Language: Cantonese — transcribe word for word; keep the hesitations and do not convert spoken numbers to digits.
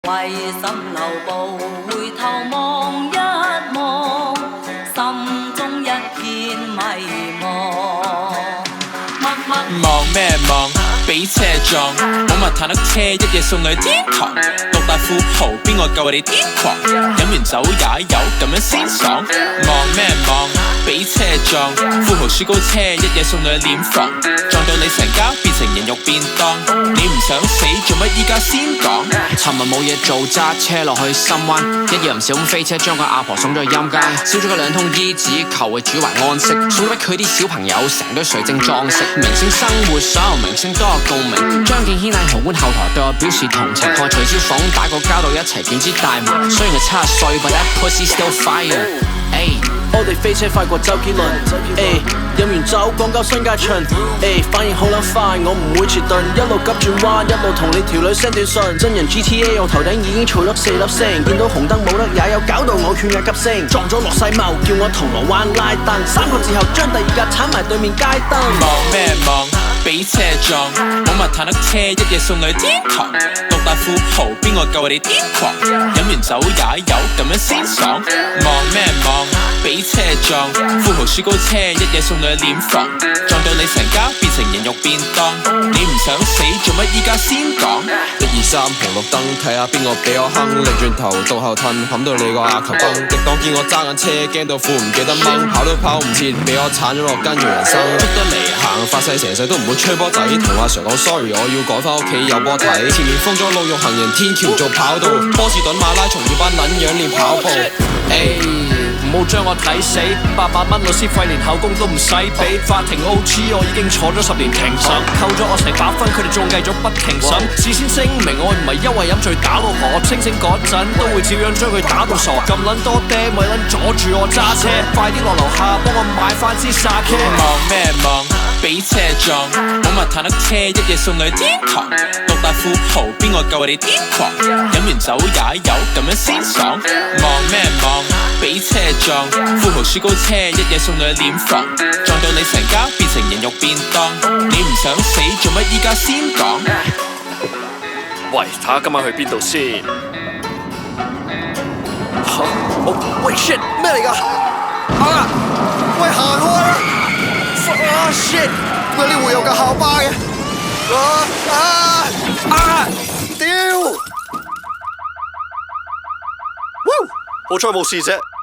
為心留步，回頭望一望，心中一片迷茫。 望咩望？俾車撞，寶馬坦克車一夜送你去天堂。六大富豪邊個夠我哋癲狂？飲完酒也有咁樣先爽。望咩望？俾車撞，富豪雪糕車一夜送你去殮房，撞到你成家變成人肉便當。你唔想死做乜依家先講？ 尋日冇嘢做，揸車落去深灣，一夜唔小咁飛車將個阿婆送咗去陰街，燒咗佢兩桶衣紙求佢主懷安息，送俾佢啲小朋友成堆水晶裝飾。明星生活，所有明星都有共鳴。張敬軒喺豪官後台對我表示同情，同徐小鳳打個交道一齊斷肢大麻。雖然佢七十歲 ，but that pussy still fire。Ay, 我哋飛車快過周杰倫，誒飲完酒講究新界巡，誒反應好撚快，我唔會遲鈍，一路急轉彎，一路同你條女 send 短信。真人 G T A 我頭頂已經嘈咗四粒星，見到紅燈冇得也有搞到我血壓急升，撞咗落世茂叫我銅鑼灣拉燈，三個字後將第二架鏟埋對面街燈。 望咩望？俾車撞，寶馬坦克車一夜送你去天堂。六大富豪邊個夠我哋癲狂？飲完酒也有咁樣先爽。望咩望？俾車撞，富豪雪糕車一夜送你去殮房，撞到你成家變成人肉便當。你唔想死做乜依家先講？ 一二三紅綠燈，睇下邊個俾我哼，擰轉頭倒後褪，冚到你個額頭崩。敵黨見我揸緊車，驚到褲唔記得掹，跑都跑唔切，俾我鏟咗落跟住人生。出得嚟行發誓成世都唔會吹波仔，同阿 Sir 講 sorry， 我要趕返屋企有波睇。前面封咗路用行人天橋做跑道，波士頓馬拉松要班撚樣練跑步。 唔好將我睇死，八百蚊律師費連口供都唔使俾，法庭 O G 我已經坐咗十年庭審，扣咗我成百分，佢哋仲計咗不停審。事先聲明我唔係因為飲醉打老婆，我清醒嗰陣都會照樣將佢打到傻。咁撚多爹咪撚阻住我揸車，快啲落樓下幫我買翻支沙茄。 望咩望？俾車撞，寶馬坦克車一夜送你去天堂。六大富豪邊個夠我哋癲狂？飲完酒也有咁樣先爽。望咩望？俾車撞，富豪雪糕車一夜送你去殮房，撞到你成家變成人肉便當。你唔想死做乜依家先講？ 喂，睇下今晚去邊度先？嚇、啊！喂 shit 咩嚟㗎？啊！喂行開啦！啊 shit！ 點解呢會有架校巴嘅？啊啊啊！屌！好彩冇事啫。